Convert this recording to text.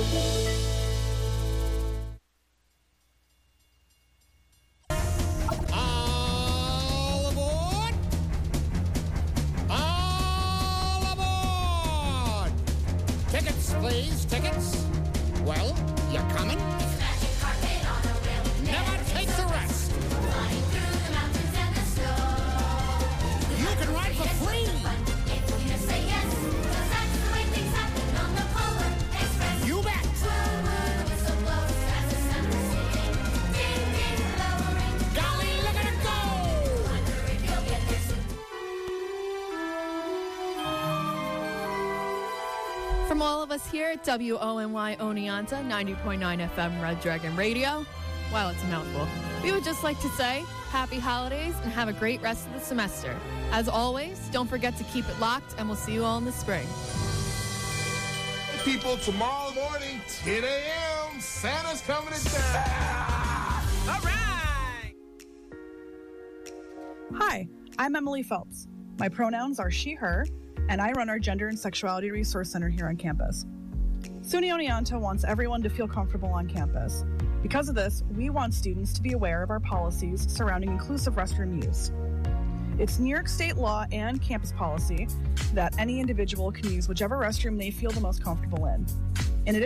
Tickets, please, tickets. Well, you're coming? Magic carpet on the rail. Never take the rest. Flying through the mountains and the snow. You can ride for free. If you just say yes, 'cause that's the way things happen on the Polar Express. You bet. Woo, woo, the whistle blows as the sun is setting. Ding, ding, lowering. Golly, look at it go. Wonder if you'll get there soon. From all of us here at WONY Oneonta, 90.9 FM Red Dragon Radio. Wow, it's a mouthful. We would just like to say happy holidays and have a great rest of the semester. As always, don't forget to keep it locked, and we'll see you all in the spring. People, tomorrow morning, 10 a.m., Santa's coming to town. All right. Hi, I'm Emily Phelps. My pronouns are she, her, and I run our Gender and Sexuality Resource Center here on campus. SUNY Oneonta wants everyone to feel comfortable on campus. Because of this, we want students to be aware of our policies surrounding inclusive restroom use. It's New York State law and campus policy that any individual can use whichever restroom they feel the most comfortable in.